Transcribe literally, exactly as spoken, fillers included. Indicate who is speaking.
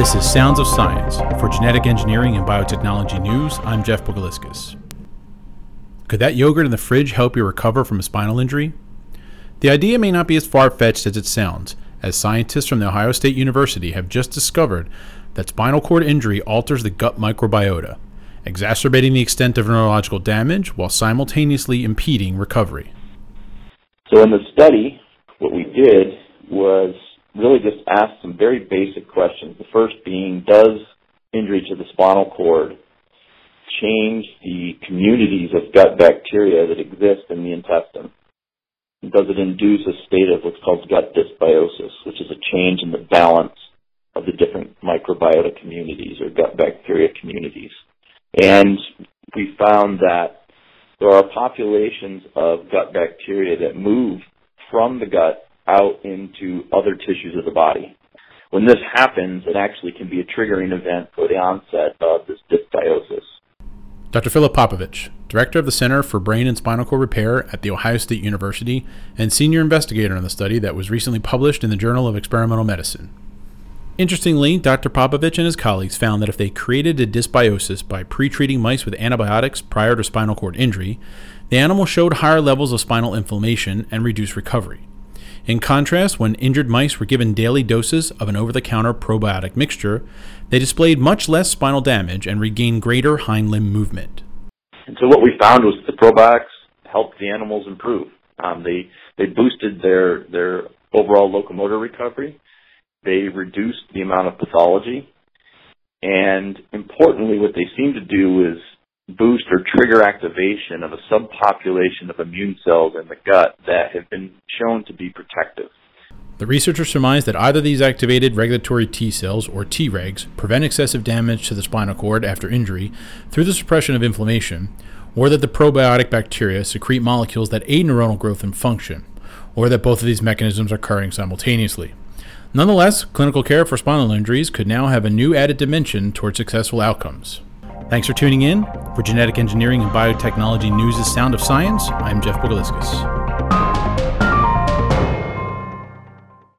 Speaker 1: This is Sounds of Science. For Genetic Engineering and Biotechnology News, I'm Jeff Bogaliskas. Could that yogurt in the fridge help you recover from a spinal injury? The idea may not be as far-fetched as it sounds, as scientists from The Ohio State University have just discovered that spinal cord injury alters the gut microbiota, exacerbating the extent of neurological damage while simultaneously impeding recovery.
Speaker 2: So in the study, what we did was really just ask some very basic questions. The first being, does injury to the spinal cord change the communities of gut bacteria that exist in the intestine? Does it induce a state of what's called gut dysbiosis, which is a change in the balance of the different microbiota communities or gut bacteria communities? And we found that there are populations of gut bacteria that move from the gut out into other tissues of the body. When this happens, it actually can be a triggering event for the onset of this dysbiosis.
Speaker 1: Doctor Filip Popovich, Director of the Center for Brain and Spinal Cord Repair at The Ohio State University and Senior Investigator in the study that was recently published in the Journal of Experimental Medicine. Interestingly, Doctor Popovich and his colleagues found that if they created a dysbiosis by pre-treating mice with antibiotics prior to spinal cord injury, the animal showed higher levels of spinal inflammation and reduced recovery. In contrast, when injured mice were given daily doses of an over-the-counter probiotic mixture, they displayed much less spinal damage and regained greater hind limb movement.
Speaker 2: And so what we found was that the probiotics helped the animals improve. Um, they they boosted their their overall locomotor recovery. They reduced the amount of pathology. And importantly, what they seem to do is boost or trigger activation of a subpopulation of immune cells in the gut that have been shown to be protective.
Speaker 1: The researchers surmised that either these activated regulatory T cells, or Tregs, prevent excessive damage to the spinal cord after injury through the suppression of inflammation, or that the probiotic bacteria secrete molecules that aid neuronal growth and function, or that both of these mechanisms are occurring simultaneously. Nonetheless, clinical care for spinal injuries could now have a new added dimension towards successful outcomes. Thanks for tuning in. For Genetic Engineering and Biotechnology News' Sound of Science, I'm Jeff Bogaliskas.